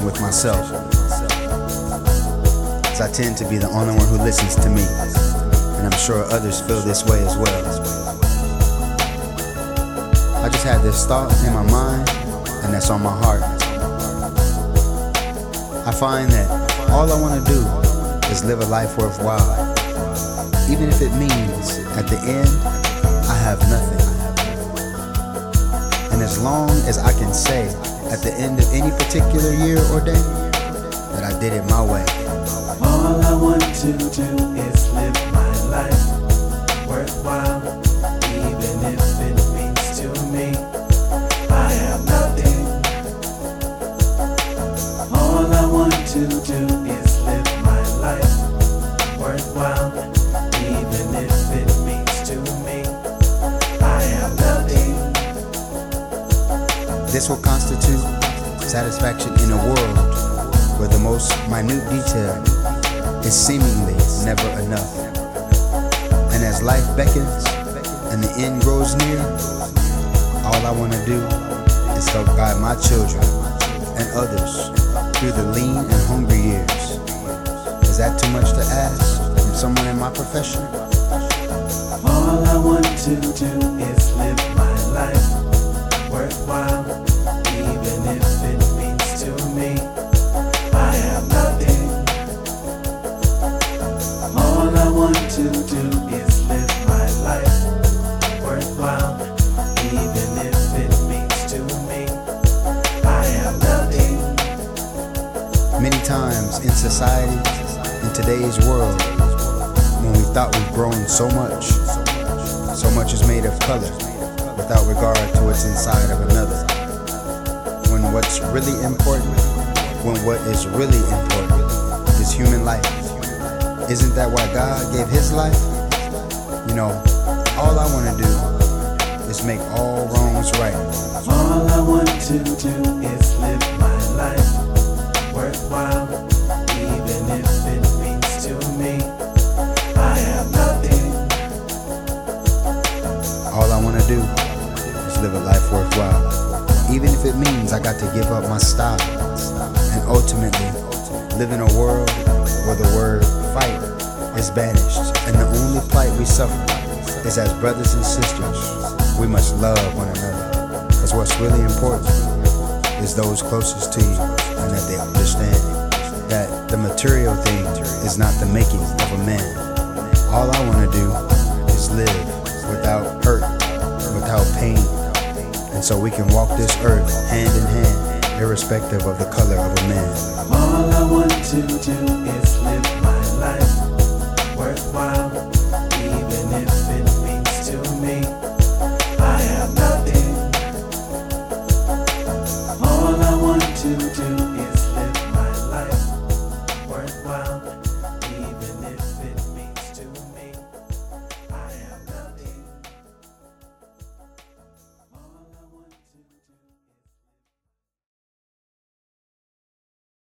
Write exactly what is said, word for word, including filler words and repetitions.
conversation with myself, as I tend to be the only one who listens to me, and I'm sure others feel this way as well. I just had this thought in my mind, and that's on my heart. I find that all I want to do is live a life worthwhile, even if it means at the end I have nothing. And as long as I can say at the end of any particular year or day that I did it my way. All I want to do is live my life worthwhile, even if it means to me I have nothing. All I want to do is live my life worthwhile, even if it means to me I have nothing. This will constitute satisfaction in a world where the most minute detail is seemingly never enough. And as life beckons and the end grows near, all I want to do is help guide my children and others through the lean and hungry years. Is that too much to ask from someone in my profession? All I want to do is live my life worthwhile, even if it means to me I have nothing. All I want to do is live my life worthwhile, even if it means to me I have nothing. Many times in society, in today's world, when we thought we've grown so much, so much is made of color without regard to what's inside of another. When what's really important, when what is really important is human life. Isn't that why God gave his life? You know, all I want to do is make all wrongs right. All I want to do is live my life worthwhile, even if it means to me I have nothing. All I want to do is live a life worthwhile, even if it means I got to give up my style and ultimately live in a world where the word fight is banished, and the only plight we suffer is as brothers and sisters. We must love one another, because what's really important is those closest to you, and that they understand that the material thing is not the making of a man. All I want to do is live without hurt, without pain, and so we can walk this earth hand in hand, irrespective of the color of a man. All I want to do is live my life